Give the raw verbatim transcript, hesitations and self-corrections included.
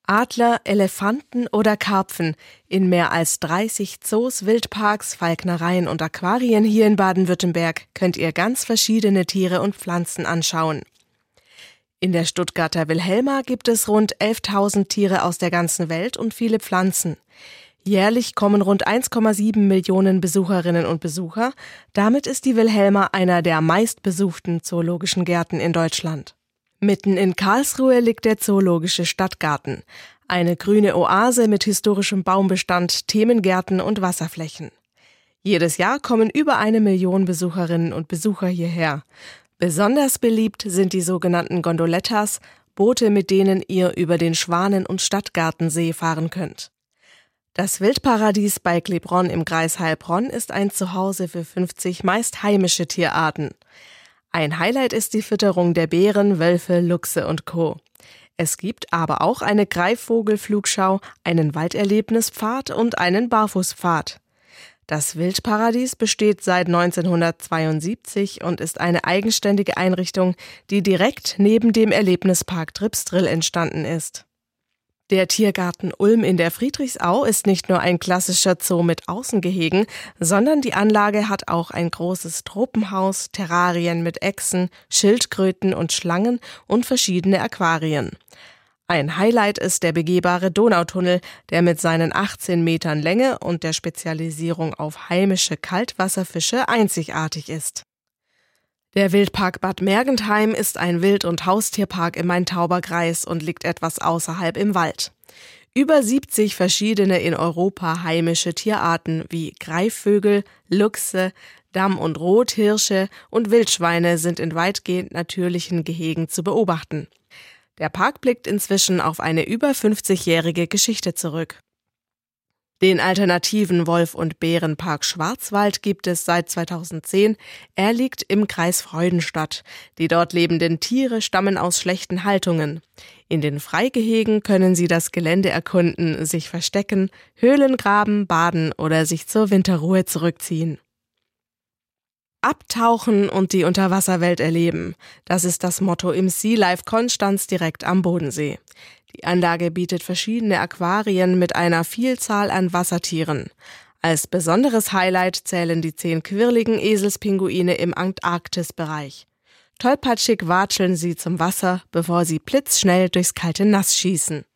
Adler, Elefanten oder Karpfen. In mehr als dreißig Zoos, Wildparks, Falknereien und Aquarien hier in Baden-Württemberg könnt ihr ganz verschiedene Tiere und Pflanzen anschauen. In der Stuttgarter Wilhelma gibt es rund elftausend Tiere aus der ganzen Welt und viele Pflanzen. Jährlich kommen rund eins Komma sieben Millionen Besucherinnen und Besucher. Damit ist die Wilhelma einer der meistbesuchten zoologischen Gärten in Deutschland. Mitten in Karlsruhe liegt der Zoologische Stadtgarten, eine grüne Oase mit historischem Baumbestand, Themengärten und Wasserflächen. Jedes Jahr kommen über eine Million Besucherinnen und Besucher hierher. Besonders beliebt sind die sogenannten Gondolettas, Boote, mit denen ihr über den Schwanen- und Stadtgartensee fahren könnt. Das Wildparadies bei Glebronn im Kreis Heilbronn ist ein Zuhause für fünfzig meist heimische Tierarten. Ein Highlight ist die Fütterung der Bären, Wölfe, Luchse und Co. Es gibt aber auch eine Greifvogelflugschau, einen Walderlebnispfad und einen Barfußpfad. Das Wildparadies besteht seit neunzehnhundertzweiundsiebzig und ist eine eigenständige Einrichtung, die direkt neben dem Erlebnispark Tripsdrill entstanden ist. Der Tiergarten Ulm in der Friedrichsau ist nicht nur ein klassischer Zoo mit Außengehegen, sondern die Anlage hat auch ein großes Tropenhaus, Terrarien mit Echsen, Schildkröten und Schlangen und verschiedene Aquarien. Ein Highlight ist der begehbare Donautunnel, der mit seinen achtzehn Metern Länge und der Spezialisierung auf heimische Kaltwasserfische einzigartig ist. Der Wildpark Bad Mergentheim ist ein Wild- und Haustierpark im Main-Tauber-Kreis und liegt etwas außerhalb im Wald. Über siebzig verschiedene in Europa heimische Tierarten wie Greifvögel, Luchse, Damm- und Rothirsche und Wildschweine sind in weitgehend natürlichen Gehegen zu beobachten. Der Park blickt inzwischen auf eine über fünfzigjährige Geschichte zurück. Den alternativen Wolf- und Bärenpark Schwarzwald gibt es seit zweitausendzehn. Er liegt im Kreis Freudenstadt. Die dort lebenden Tiere stammen aus schlechten Haltungen. In den Freigehegen können sie das Gelände erkunden, sich verstecken, Höhlen graben, baden oder sich zur Winterruhe zurückziehen. Abtauchen und die Unterwasserwelt erleben. Das ist das Motto im Sea Life Konstanz direkt am Bodensee. Die Anlage bietet verschiedene Aquarien mit einer Vielzahl an Wassertieren. Als besonderes Highlight zählen die zehn quirligen Eselspinguine im Antarktisbereich. Tollpatschig watscheln sie zum Wasser, bevor sie blitzschnell durchs kalte Nass schießen.